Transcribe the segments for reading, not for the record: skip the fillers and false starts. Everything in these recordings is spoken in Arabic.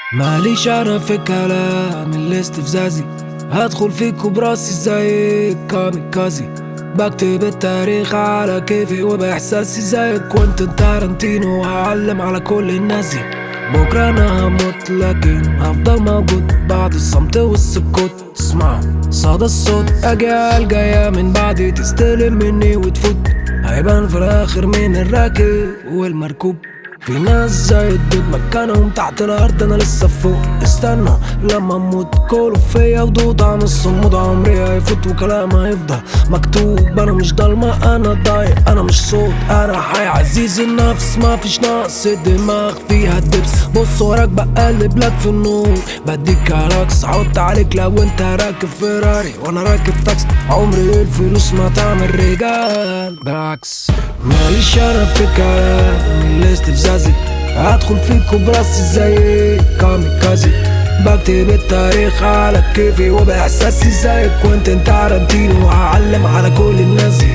ماليش انا في كلام الاستفزازي، هدخل فيكوا براسي زي كاميكازي، بكتب التاريخ على كيفي وبإحساسي زيك وانت تارنتينو، وهعلم على كل الناس دي. بكرة انا هموت لكن هفضل موجود بعد الصمت والسكوت. اسمعوا صدى الصوت، اجيال جاية من بعدي تستلم مني وتفوت، هيبان في الاخر مين الراكب والمركوب. في ناس زي الدود مكانهم تحت الارض، انا لسه فوق. استنى لما اموت كله فيا ودود عن الصمود، عمري هيفوت وكلام هيفضل مكتوب. انا مش ضلمة، انا ضايق، انا مش صوت، انا حي عزيز النفس، ما فيش نقص الدماغ فيها الدبس. بص وراك بقلب لك في النور، بديك كلاكس احط عليك لو انت راكب فيراري وانا راكب تاكس. عمري الفلوس ما تعمل رجال، بالعكس ماليش انا في كلام الاستفزازي، هدخل فيكوا براسي زي كاميكازي، بكتب التاريخ على كيفي وبإحساسي زيك وانت تارنتينو، وهعلم على كل الناس دي.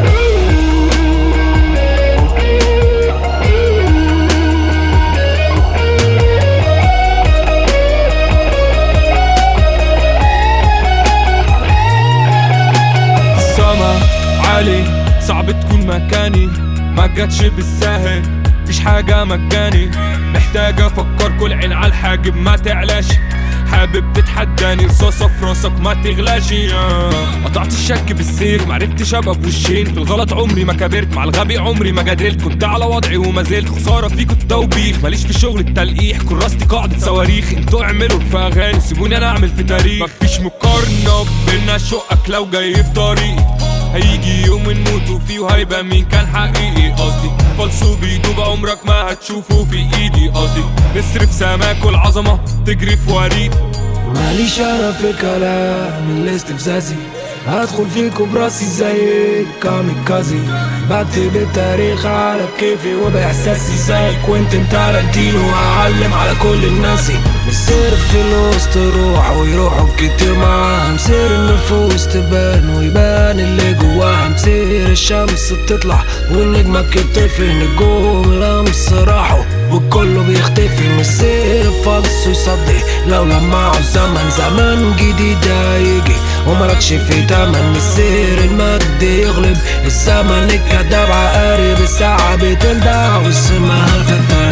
السما عالي صعب تكون مكاني، ما جاتش بالساهل مفيش حاجة مجاني، محتاج افكر كل عين على الحاجب ما تعلاش، حابب تتحداني رصاصة في راسك ما تغلاش. قطعت الشك بالسير معرفتش ابقى بوشين، في الغلط عمري ما كبرت مع الغبي عمري ما جادلت، كنت على وضعي وما زلت خسارة فيكوا التوبيخ، ماليش في شغل التلقيح كراستي قاعدة صواريخ، انتوا اعملوا في اغاني سيبوني انا اعمل في تاريخ. مفيش مقارنة بينا شقك لو جاي في طريقي، هيجي يوم نموتوا فيه وهيبقى مين كان حقيقي. قصدي فالصو بيدوب عمرك ما هتشوفه في ايدي، قصدي نسر في سماك والعظمة تجري في وريد. ماليش انا في كلام الاستفزازي، هدخل فيكوا براسي زي كاميكازي، بكتب التاريخ على كيفي وبإحساسي زيك وانت تارنتينو، وهعلم على كل الناس. مسير الفلوس تروح ويروحوا كتير معاها، مسير النفوس تبان ويبان اللي جواها، مسير الشمس تطلع والنجمة بتطفي، نجوم الأمس راحوا وكله بيختفي، مسير الفلس يصدي لو لمعوا الزمن، زمن جديد هيجي وملكش في تمن، مسير المجد يغلب الزمن، الكداب عقارب الساعة بتلدع والسما هلفتة